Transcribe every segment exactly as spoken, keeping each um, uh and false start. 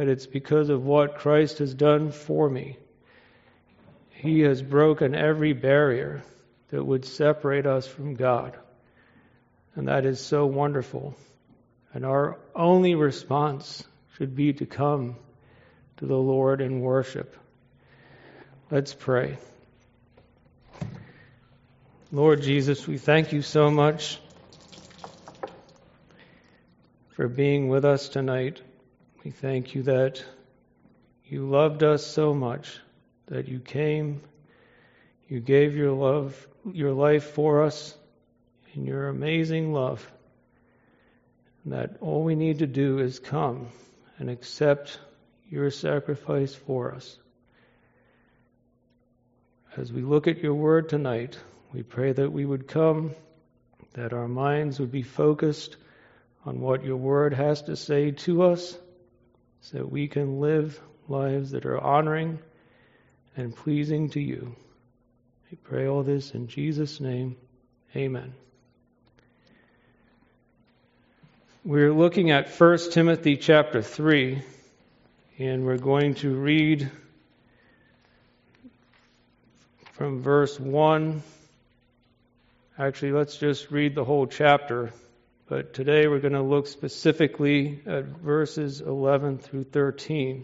but it's because of what Christ has done for me. He has broken every barrier that would separate us from God. And that is so wonderful. And our only response should be to come to the Lord in worship. Let's pray. Lord Jesus, we thank you so much for being with us tonight. We thank you that you loved us so much that you came, you gave your love, your life for us in your amazing love. And that all we need to do is come and accept your sacrifice for us. As we look at your word tonight, we pray that we would come, that our minds would be focused on what your word has to say to us, so that we can live lives that are honoring and pleasing to you. I pray all this in Jesus' name. Amen. We're looking at First Timothy chapter three, and we're going to read from verse one. Actually, let's just read the whole chapter. But today we're going to look specifically at verses eleven through thirteen.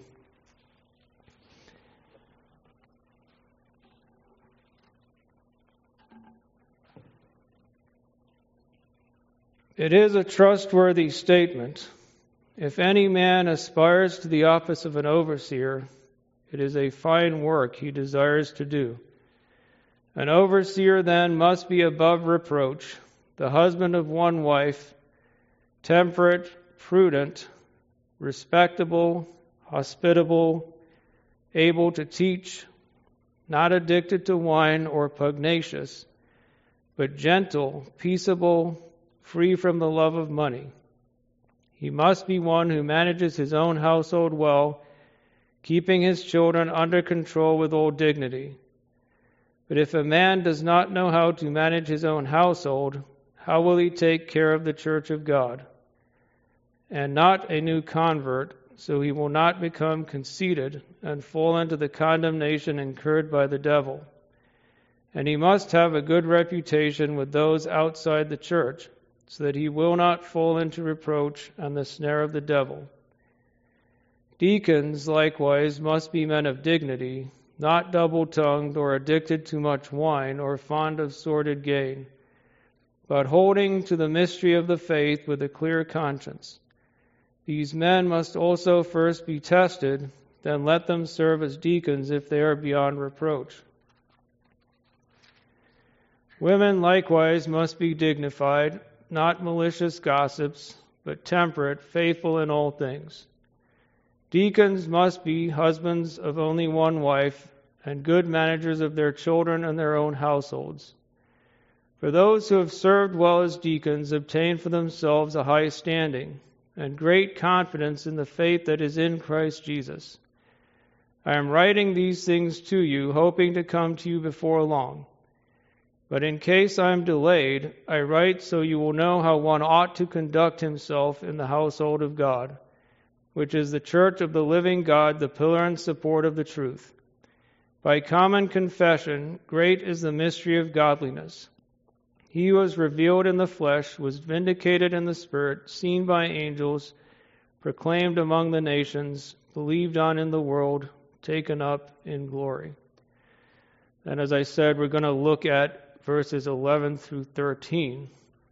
It is a trustworthy statement. If any man aspires to the office of an overseer, it is a fine work he desires to do. An overseer then must be above reproach, the husband of one wife, temperate, prudent, respectable, hospitable, able to teach, not addicted to wine or pugnacious, but gentle, peaceable, free from the love of money. He must be one who manages his own household well, keeping his children under control with all dignity. But if a man does not know how to manage his own household, how will he take care of the church of God? And not a new convert, so he will not become conceited and fall into the condemnation incurred by the devil. And he must have a good reputation with those outside the church, so that he will not fall into reproach and the snare of the devil. Deacons, likewise, must be men of dignity, not double-tongued or addicted to much wine or fond of sordid gain, but holding to the mystery of the faith with a clear conscience. These men must also first be tested, then let them serve as deacons if they are beyond reproach. Women likewise must be dignified, not malicious gossips, but temperate, faithful in all things. Deacons must be husbands of only one wife, and good managers of their children and their own households. For those who have served well as deacons obtain for themselves a high standing, and great confidence in the faith that is in Christ Jesus. I am writing these things to you, hoping to come to you before long. But in case I am delayed, I write so you will know how one ought to conduct himself in the household of God, which is the church of the living God, the pillar and support of the truth. By common confession, great is the mystery of godliness. He who was revealed in the flesh was vindicated in the Spirit, seen by angels, proclaimed among the nations, believed on in the world, taken up in glory. And as I said, we're going to look at verses eleven through thirteen.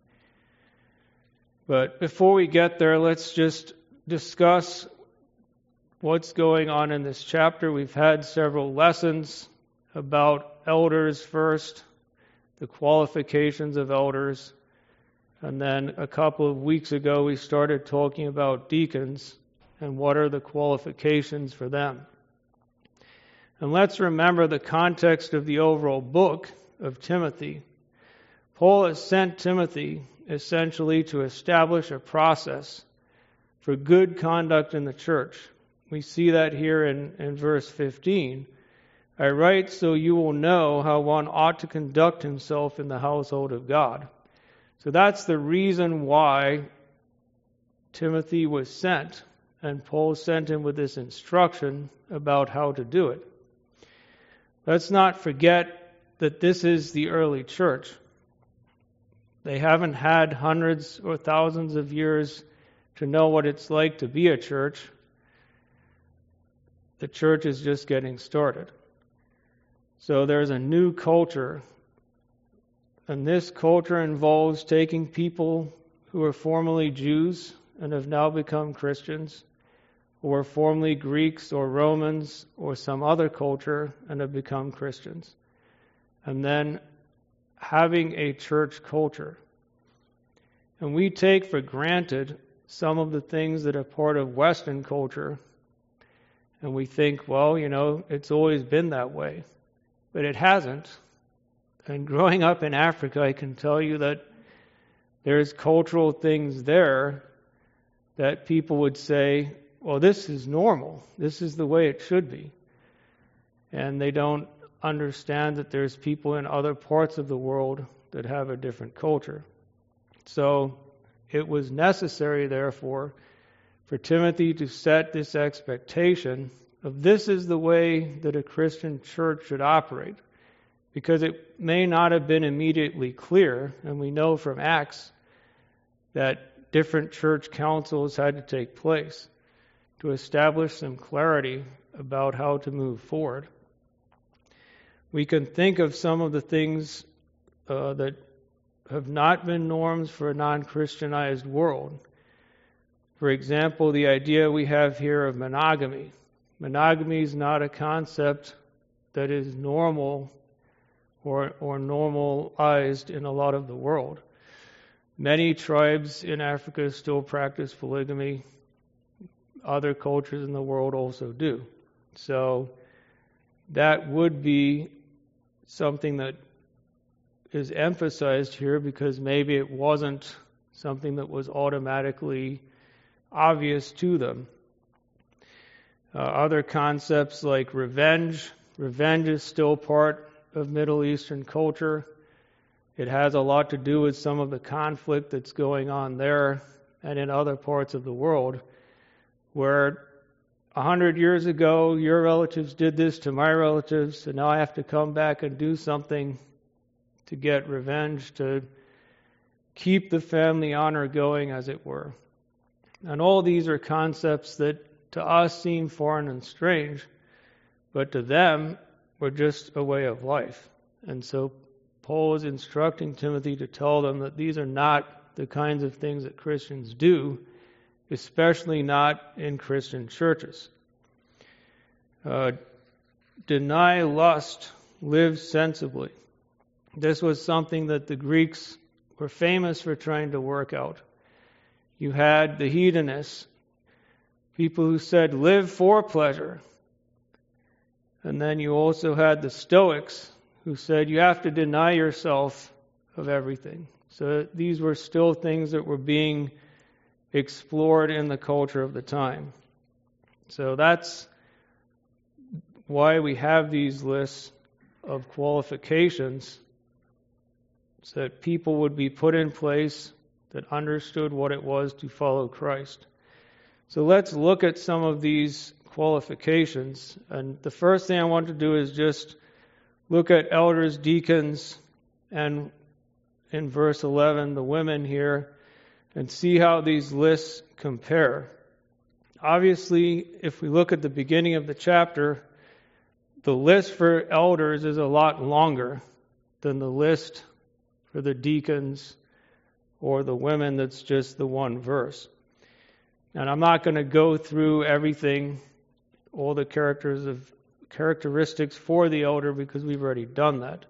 But before we get there, let's just discuss what's going on in this chapter. We've had several lessons about elders first, the qualifications of elders, and then a couple of weeks ago we started talking about deacons and what are the qualifications for them. And let's remember the context of the overall book of Timothy. Paul has sent Timothy essentially to establish a process for good conduct in the church. We see that here in, in verse fifteen. I write so you will know how one ought to conduct himself in the household of God. So that's the reason why Timothy was sent, and Paul sent him with this instruction about how to do it. Let's not forget that this is the early church. They haven't had hundreds or thousands of years to know what it's like to be a church. The church is just getting started. So there's a new culture, and this culture involves taking people who were formerly Jews and have now become Christians, who were formerly Greeks or Romans or some other culture and have become Christians, and then having a church culture. And we take for granted some of the things that are part of Western culture, and we think, well, you know, it's always been that way. But it hasn't. And growing up in Africa, I can tell you that there's cultural things there that people would say, well, this is normal. This is the way it should be. And they don't understand that there's people in other parts of the world that have a different culture. So it was necessary, therefore, for Timothy to set this expectation of this is the way that a Christian church should operate. Because it may not have been immediately clear, and we know from Acts that different church councils had to take place to establish some clarity about how to move forward. We can think of some of the things uh, that have not been norms for a non-Christianized world. For example, the idea we have here of monogamy. Monogamy is not a concept that is normal or, or normalized in a lot of the world. Many tribes in Africa still practice polygamy. Other cultures in the world also do. So that would be something that is emphasized here because maybe it wasn't something that was automatically obvious to them. Uh, other concepts like revenge. Revenge is still part of Middle Eastern culture. It has a lot to do with some of the conflict that's going on there and in other parts of the world, where a hundred years ago your relatives did this to my relatives, so now I have to come back and do something to get revenge, to keep the family honor going, as it were. And all these are concepts that to us seem foreign and strange, but to them were just a way of life. And so Paul is instructing Timothy to tell them that these are not the kinds of things that Christians do, especially not in Christian churches. Uh, deny lust, live sensibly. This was something that the Greeks were famous for trying to work out. You had the hedonists, people who said, live for pleasure. And then you also had the Stoics, who said you have to deny yourself of everything. So these were still things that were being explored in the culture of the time. So that's why we have these lists of qualifications, so that people would be put in place that understood what it was to follow Christ. So let's look at some of these qualifications. And the first thing I want to do is just look at elders, deacons, and in verse eleven, the women here, and see how these lists compare. Obviously, if we look at the beginning of the chapter, the list for elders is a lot longer than the list for the deacons or the women that's just the one verse. And I'm not going to go through everything, all the characters of characteristics for the elder, because we've already done that.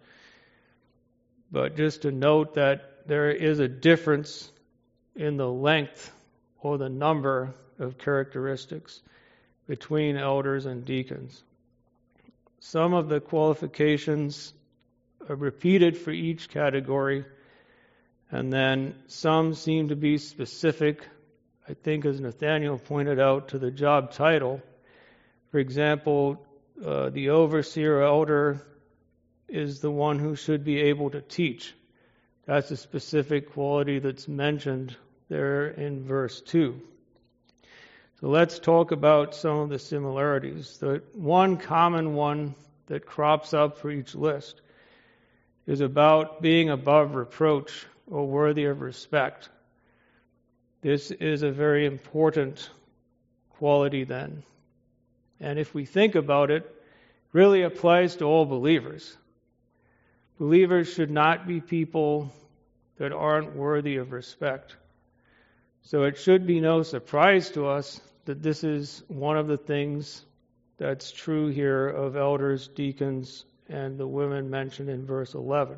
But just to note that there is a difference in the length or the number of characteristics between elders and deacons. Some of the qualifications are repeated for each category, and then some seem to be specific, I think, as Nathaniel pointed out, to the job title. For example, uh, the overseer elder is the one who should be able to teach. That's a specific quality that's mentioned there in verse two. So let's talk about some of the similarities. The one common one that crops up for each list is about being above reproach or worthy of respect. This is a very important quality then. And if we think about it, it really applies to all believers. Believers should not be people that aren't worthy of respect. So it should be no surprise to us that this is one of the things that's true here of elders, deacons, and the women mentioned in verse eleven.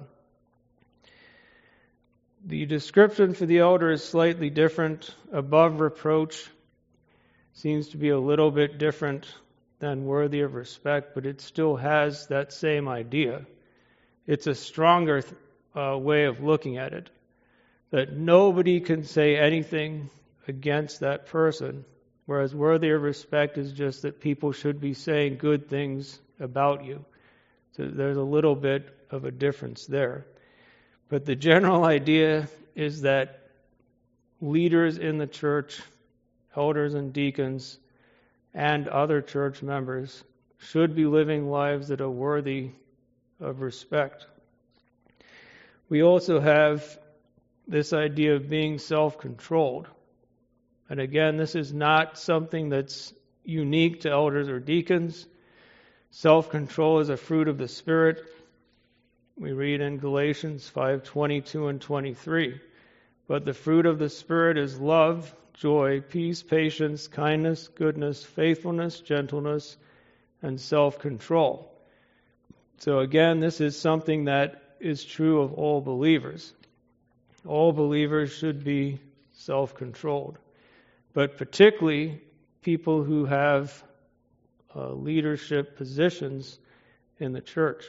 The description for the elder is slightly different. Above reproach seems to be a little bit different than worthy of respect, but it still has that same idea. It's a stronger uh, way of looking at it, that nobody can say anything against that person, whereas worthy of respect is just that people should be saying good things about you. So there's a little bit of a difference there. But the general idea is that leaders in the church, elders and deacons, and other church members should be living lives that are worthy of respect. We also have this idea of being self-controlled. And again, this is not something that's unique to elders or deacons. Self-control is a fruit of the Spirit. We read in Galatians five twenty-two and twenty-three. But the fruit of the Spirit is love, joy, peace, patience, kindness, goodness, faithfulness, gentleness, and self-control. So again, this is something that is true of all believers. All believers should be self-controlled, but particularly people who have uh, leadership positions in the church.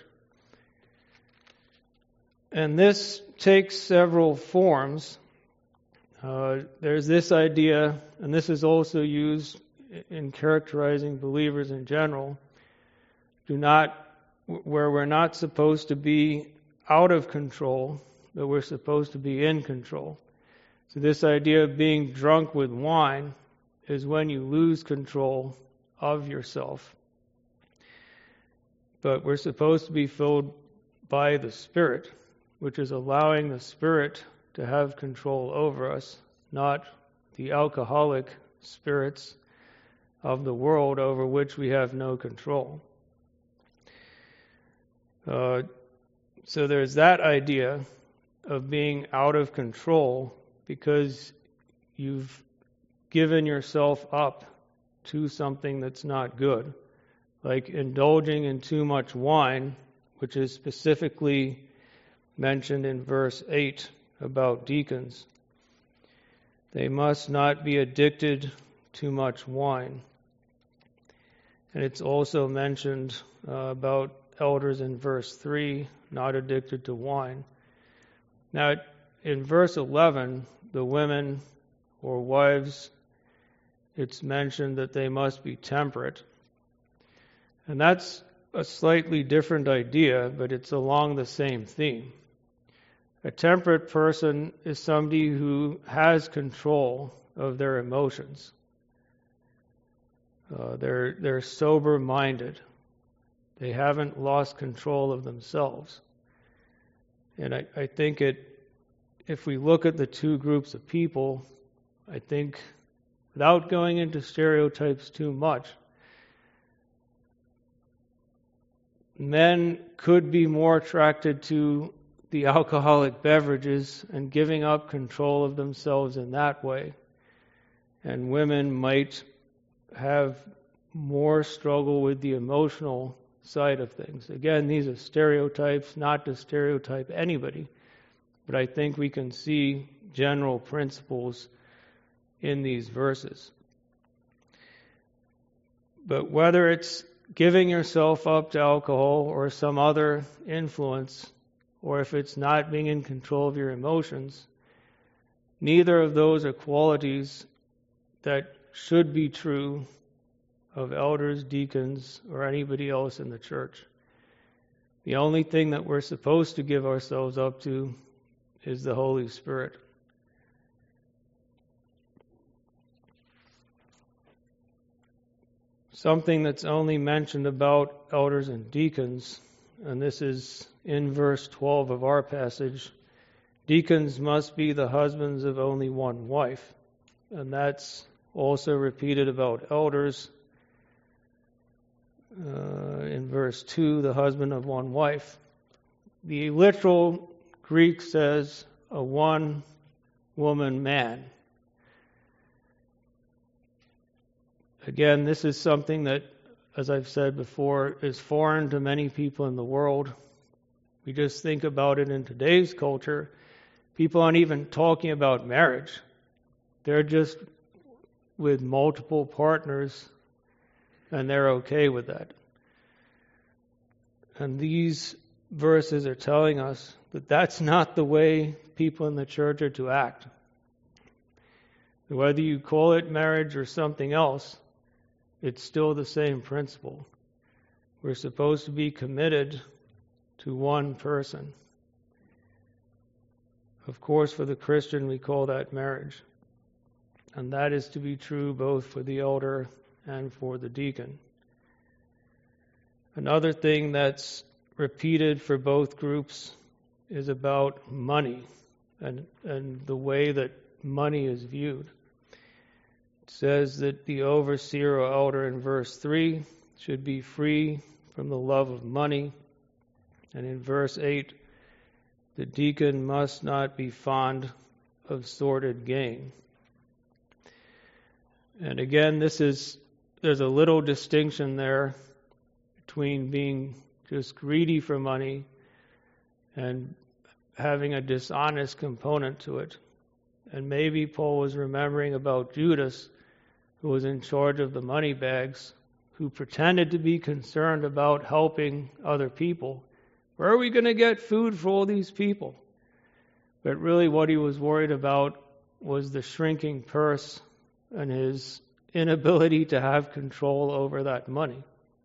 And this takes several forms. Uh, there's this idea, and this is also used in characterizing believers in general, do not, where we're not supposed to be out of control, but we're supposed to be in control. So this idea of being drunk with wine is when you lose control of yourself. But we're supposed to be filled by the Spirit, which is allowing the Spirit to have control over us, not the alcoholic spirits of the world over which we have no control. Uh, so there's that idea of being out of control because you've given yourself up to something that's not good, like indulging in too much wine, which is specifically mentioned in verse eight about deacons. They must not be addicted to much wine. And it's also mentioned uh, about elders in verse three, not addicted to wine. Now, in verse eleven, the women or wives, it's mentioned that they must be temperate. And that's a slightly different idea, but it's along the same theme. A temperate person is somebody who has control of their emotions. Uh, they're they're sober-minded. They haven't lost control of themselves. And I, I think it, if we look at the two groups of people, I think, without going into stereotypes too much, men could be more attracted to the alcoholic beverages and giving up control of themselves in that way. And women might have more struggle with the emotional side of things. Again, these are stereotypes, not to stereotype anybody, but I think we can see general principles in these verses. But whether it's giving yourself up to alcohol or some other influence, or if it's not being in control of your emotions, neither of those are qualities that should be true of elders, deacons, or anybody else in the church. The only thing that we're supposed to give ourselves up to is the Holy Spirit. something that's only mentioned about elders and deacons, and this is in verse twelve of our passage. Deacons must be the husbands of only one wife, and that's also repeated about elders. Uh, in verse two, the husband of one wife. The literal Greek says a one-woman man. Again, this is something that, as I've said before, is foreign to many people in the world. We just think about it in today's culture. People aren't even talking about marriage. They're just with multiple partners, and they're okay with that. And these verses are telling us that that's not the way people in the church are to act. Whether you call it marriage or something else, it's still the same principle. We're supposed to be committed to one person. Of course, for the Christian, we call that marriage. And that is to be true both for the elder and for the deacon. Another thing that's repeated for both groups is about money and, and the way that money is viewed. It says that the overseer or elder in verse three should be free from the love of money. And in verse eight, the deacon must not be fond of sordid gain. And again, this is there's a little distinction there between being just greedy for money and having a dishonest component to it. And maybe Paul was remembering about Judas, who was in charge of the money bags, who pretended to be concerned about helping other people. Where are we going to get food for all these people? But really what he was worried about was the shrinking purse and his inability to have control over that money.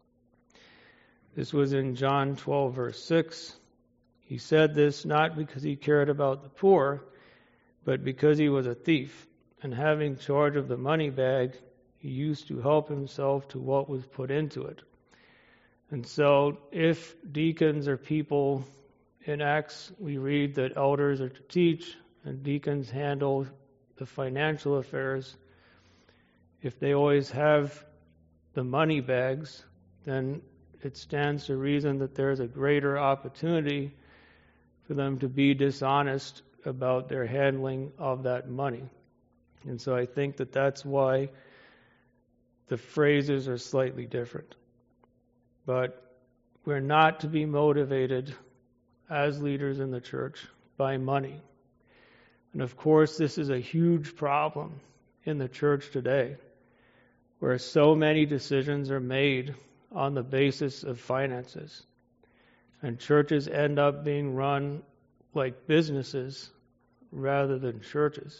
This was in John twelve, verse six. He said this not because he cared about the poor, but because he was a thief, and having charge of the money bag, he used to help himself to what was put into it. And so, if deacons are people, in Acts we read that elders are to teach, and deacons handle the financial affairs. If they always have the money bags, then it stands to reason that there's a greater opportunity for them to be dishonest about their handling of that money. And so I think that that's why the phrases are slightly different. But we're not to be motivated as leaders in the church by money. And of course, this is a huge problem in the church today, where so many decisions are made on the basis of finances. And churches end up being run like businesses rather than churches.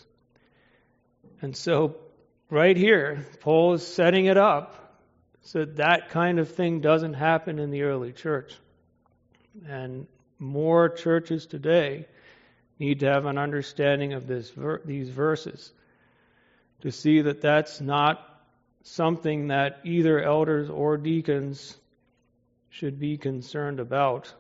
And so right here, Paul is setting it up so that that kind of thing doesn't happen in the early church. And more churches today need to have an understanding of this these verses to see that that's not something that either elders or deacons should be concerned about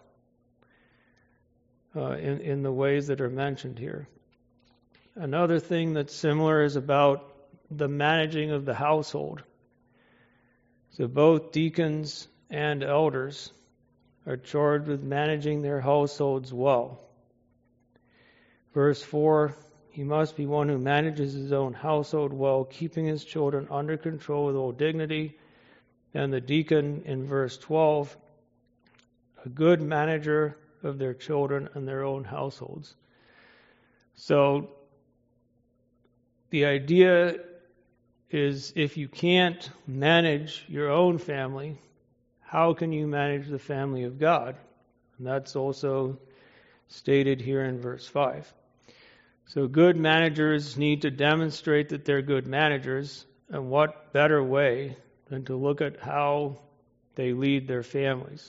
uh, in, in the ways that are mentioned here. Another thing that's similar is about the managing of the household. So both deacons and elders are charged with managing their households well. Verse four, he must be one who manages his own household well, keeping his children under control with all dignity. And the deacon in verse twelve, a good manager of their children and their own households. So the idea is, if you can't manage your own family, how can you manage the family of God? And that's also stated here in verse five. So good managers need to demonstrate that they're good managers, and what better way than to look at how they lead their families.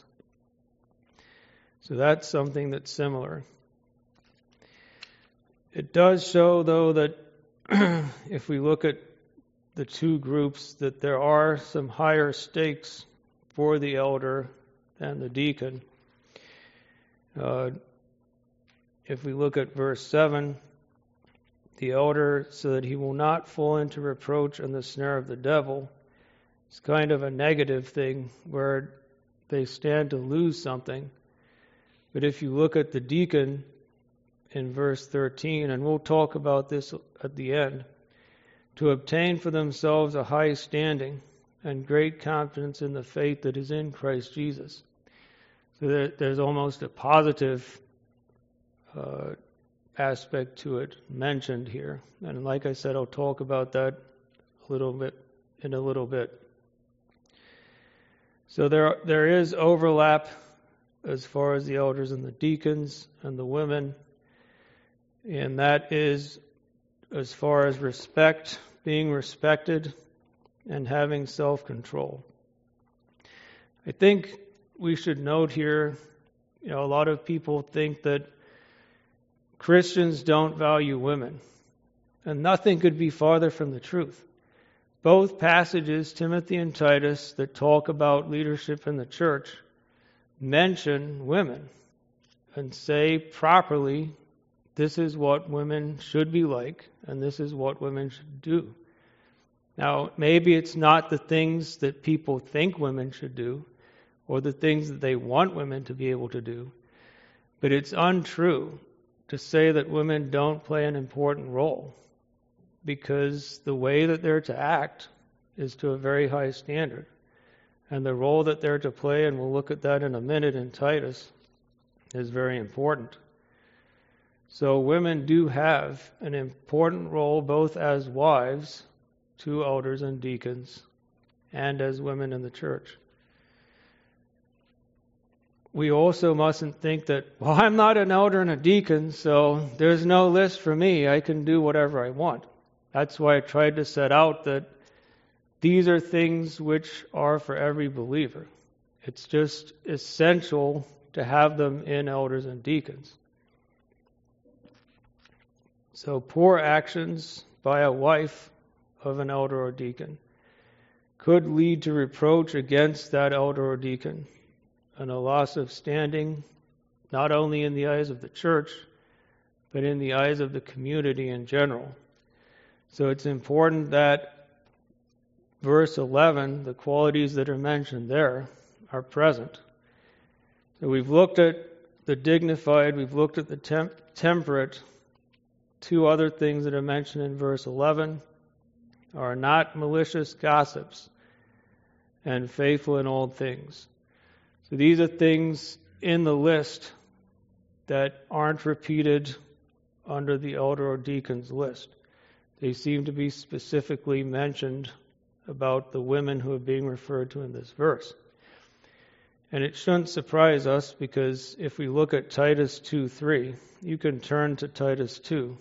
So that's something that's similar. It does show, though, that if we look at the two groups, that there are some higher stakes for the elder than the deacon. Uh, if we look at verse seven, the elder, so that he will not fall into reproach and the snare of the devil, it's kind of a negative thing where they stand to lose something. But if you look at the deacon in verse thirteen, and we'll talk about this at the end, to obtain for themselves a high standing and great confidence in the faith that is in Christ Jesus. So there, there's almost a positive uh, aspect to it mentioned here. And like I said, I'll talk about that a little bit in a little bit. So there there is overlap as far as the elders and the deacons and the women, and that is as far as respect, being respected, and having self-control. I think we should note here, you know, a lot of people think that Christians don't value women, and nothing could be farther from the truth. Both passages, Timothy and Titus, that talk about leadership in the church, mention women and say properly, this is what women should be like, and this is what women should do. Now, maybe it's not the things that people think women should do, or the things that they want women to be able to do, but it's untrue to say that women don't play an important role, because the way that they're to act is to a very high standard. And the role that they're to play, and we'll look at that in a minute in Titus, is very important. So women do have an important role both as wives to elders and deacons and as women in the church. We also mustn't think that, well, I'm not an elder and a deacon, so there's no list for me. I can do whatever I want. That's why I tried to set out that these are things which are for every believer. It's just essential to have them in elders and deacons. So poor actions by a wife of an elder or deacon could lead to reproach against that elder or deacon and a loss of standing, not only in the eyes of the church, but in the eyes of the community in general. So it's important that verse eleven, the qualities that are mentioned there, are present. So we've looked at the dignified, we've looked at the temp- temperate. Two other things that are mentioned in verse eleven are not malicious gossips and faithful in all things. So these are things in the list that aren't repeated under the elder or deacon's list. They seem to be specifically mentioned about the women who are being referred to in this verse. And it shouldn't surprise us, because if we look at Titus two three, you can turn to Titus two.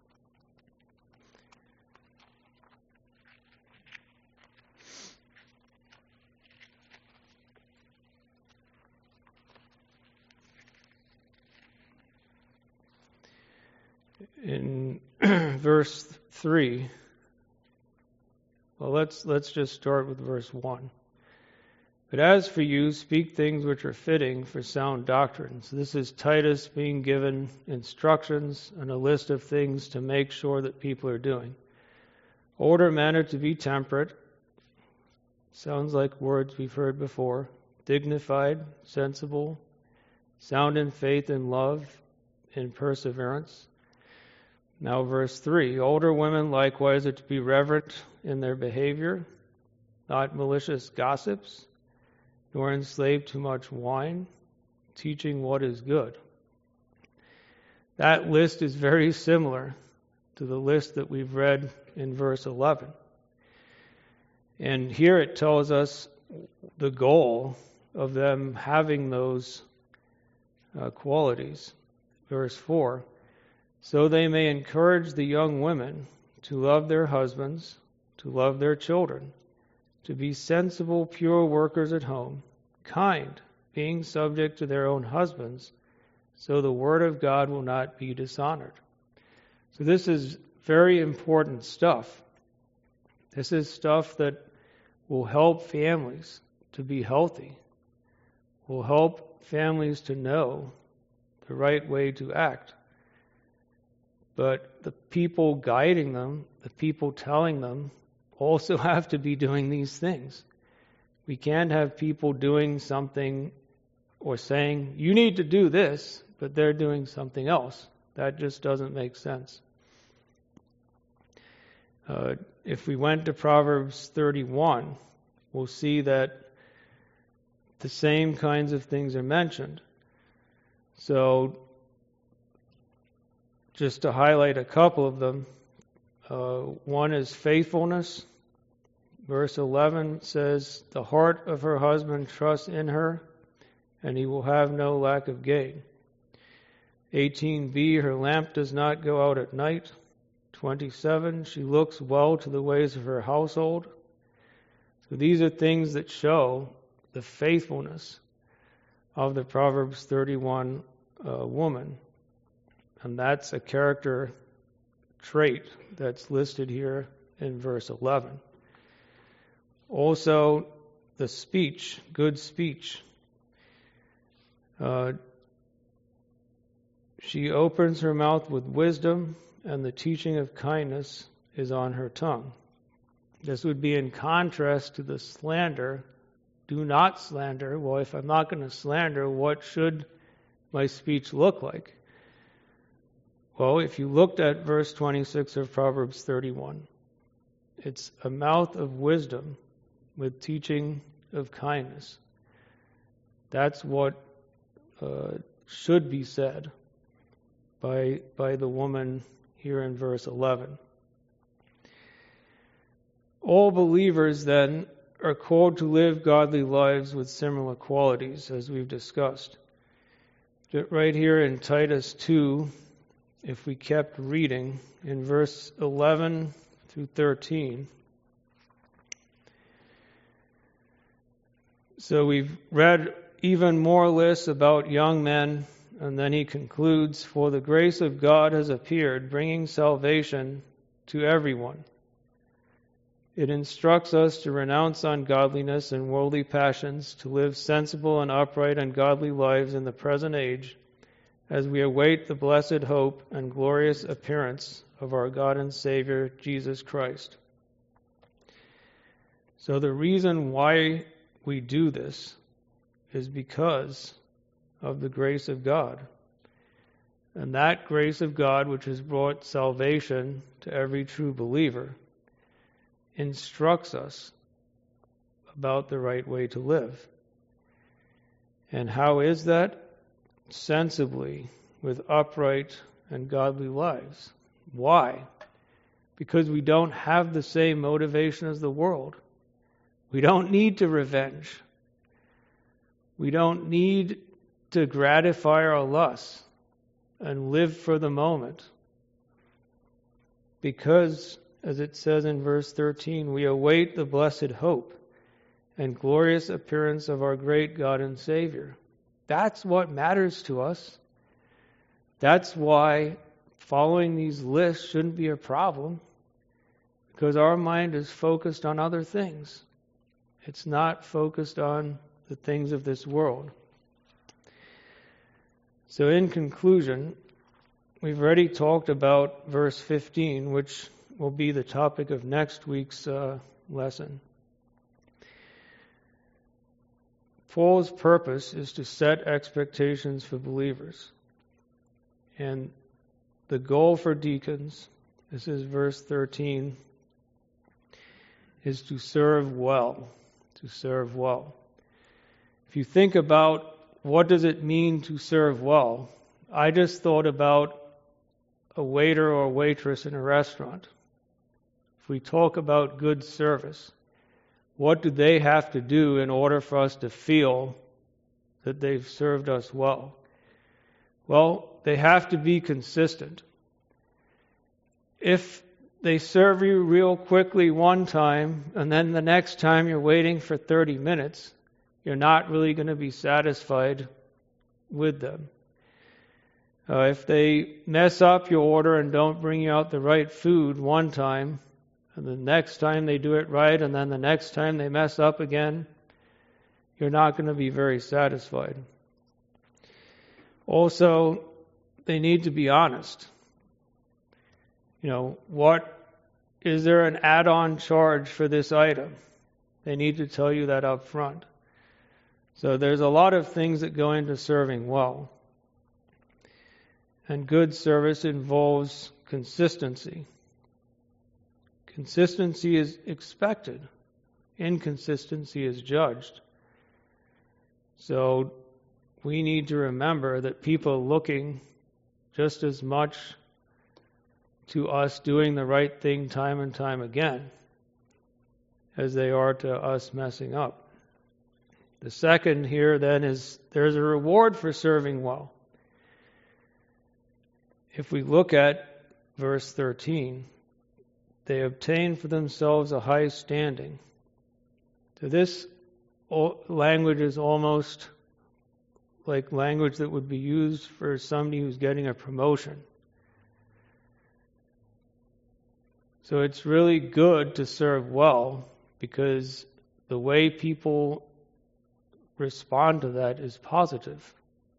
In verse three, well, let's let's just start with verse one. But as for you, speak things which are fitting for sound doctrine. So this is Titus being given instructions and a list of things to make sure that people are doing. Order men are to be temperate. Sounds like words we've heard before. Dignified, sensible, sound in faith and love, in perseverance. Now verse three, older women likewise are to be reverent in their behavior, not malicious gossips, nor enslaved to much wine, teaching what is good. That list is very similar to the list that we've read in verse eleven. And here it tells us the goal of them having those uh, qualities. Verse four, so they may encourage the young women to love their husbands, to love their children, to be sensible, pure workers at home, kind, being subject to their own husbands, so the word of God will not be dishonored. So this is very important stuff, This is stuff that will help families to be healthy, will help families to know the right way to act. But the people guiding them, the people telling them, also have to be doing these things. We can't have people doing something or saying, you need to do this, but they're doing something else. That just doesn't make sense. Uh, if we went to Proverbs thirty-one, we'll see that the same kinds of things are mentioned. So, just to highlight a couple of them, uh, one is faithfulness. Verse eleven says, the heart of her husband trusts in her, and he will have no lack of gain. eighteen b, her lamp does not go out at night. twenty-seven, she looks well to the ways of her household. So these are things that show the faithfulness of the Proverbs thirty-one uh, woman. And that's a character trait that's listed here in verse eleven. Also, the speech, good speech. Uh, she opens her mouth with wisdom, and the teaching of kindness is on her tongue. This would be in contrast to the slander. Do not slander. Well, if I'm not going to slander, what should my speech look like? Well, if you looked at verse twenty-six of Proverbs thirty-one, it's a mouth of wisdom with teaching of kindness. That's what uh, should be said by, by the woman here in verse eleven. All believers, then, are called to live godly lives with similar qualities, as we've discussed. Right here in Titus two, if we kept reading, in verse eleven through thirteen. So we've read even more lists about young men, and then he concludes, for the grace of God has appeared, bringing salvation to everyone. It instructs us to renounce ungodliness and worldly passions, to live sensible and upright and godly lives in the present age, as we await the blessed hope and glorious appearance of our God and Savior, Jesus Christ. So the reason why we do this is because of the grace of God. And that grace of God, which has brought salvation to every true believer, instructs us about the right way to live. And how is that? Sensibly, with upright and godly lives. Why? Because we don't have the same motivation as the world. We don't need to revenge. We don't need to gratify our lusts and live for the moment. Because, as it says in verse thirteen, we await the blessed hope and glorious appearance of our great God and Savior. That's what matters to us. That's why following these lists shouldn't be a problem, because our mind is focused on other things. It's not focused on the things of this world. So in conclusion, we've already talked about verse fifteen, which will be the topic of next week's uh, lesson. Paul's purpose is to set expectations for believers. And the goal for deacons, this is verse thirteen, is to serve well. To serve well. If you think about what does it mean to serve well, I just thought about a waiter or waitress in a restaurant. If we talk about good service, what do they have to do in order for us to feel that they've served us well? Well, they have to be consistent. If they serve you real quickly one time, and then the next time you're waiting for thirty minutes, you're not really going to be satisfied with them. Uh, if they mess up your order and don't bring you out the right food one time, and the next time they do it right, and then the next time they mess up again, you're not going to be very satisfied. Also, they need to be honest. You know, what is there an add-on charge for this item? They need to tell you that up front. So there's a lot of things that go into serving well. And good service involves consistency. Consistency is expected. Inconsistency is judged. So we need to remember that people are looking just as much to us doing the right thing time and time again as they are to us messing up. The second here then is there's a reward for serving well. If we look at verse thirteen, they obtain for themselves a high standing. So this language is almost like language that would be used for somebody who's getting a promotion. So it's really good to serve well because the way people respond to that is positive.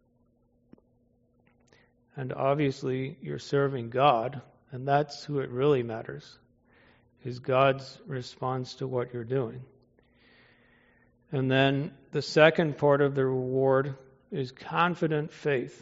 And obviously you're serving God, and that's who it really matters, is God's response to what you're doing. And then the second part of the reward is confident faith.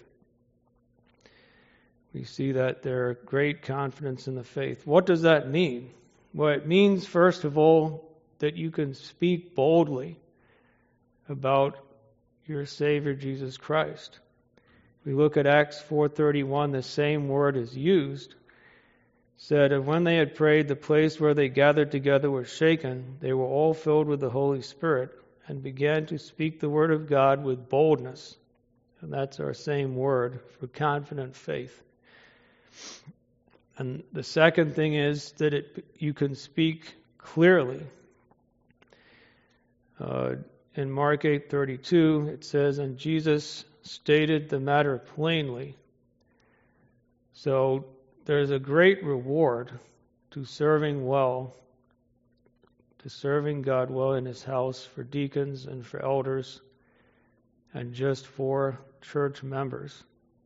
We see that there is great confidence in the faith. What does that mean? Well, it means, first of all, that you can speak boldly about your Savior, Jesus Christ. We look at Acts four thirty-one, the same word is used. It said, and when they had prayed, the place where they gathered together was shaken. They were all filled with the Holy Spirit and began to speak the word of God with boldness. And that's our same word for confident faith. And the second thing is that it you can speak clearly. Uh, in Mark eight thirty-two, it says, and Jesus stated the matter plainly. So there's a great reward to serving well, to serving God well in His house for deacons and for elders and just for church members.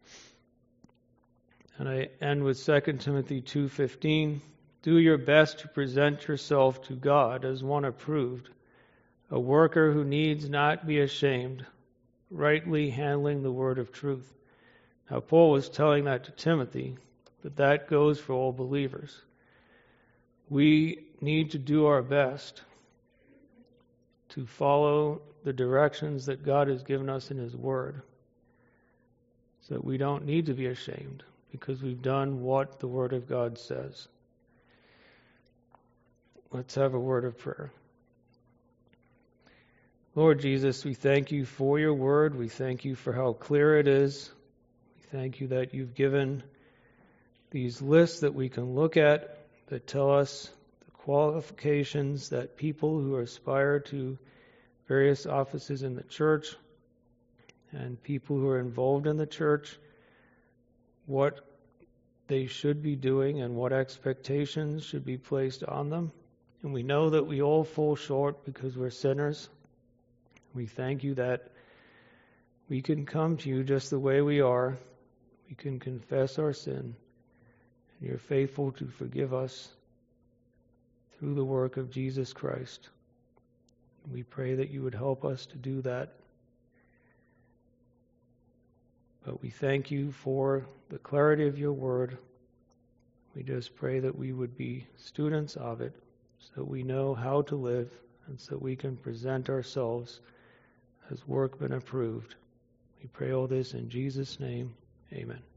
And I end with Second Timothy two fifteen. Do your best to present yourself to God as one approved, a worker who needs not be ashamed, rightly handling the word of truth. Now, Paul was telling that to Timothy, but that goes for all believers. We need to do our best to follow the directions that God has given us in His Word, so that we don't need to be ashamed, because we've done what the Word of God says. Let's have a word of prayer. Lord Jesus, we thank You for Your Word. We thank You for how clear it is. We thank You that You've given these lists that we can look at that tell us the qualifications that people who aspire to various offices in the church and people who are involved in the church, what they should be doing and what expectations should be placed on them. And we know that we all fall short because we're sinners. We thank You that we can come to You just the way we are. We can confess our sin. And You're faithful to forgive us through the work of Jesus Christ. We pray that You would help us to do that. But we thank You for the clarity of Your Word. We just pray that we would be students of it, so we know how to live, and so we can present ourselves as workmen approved. We pray all this in Jesus' name. Amen.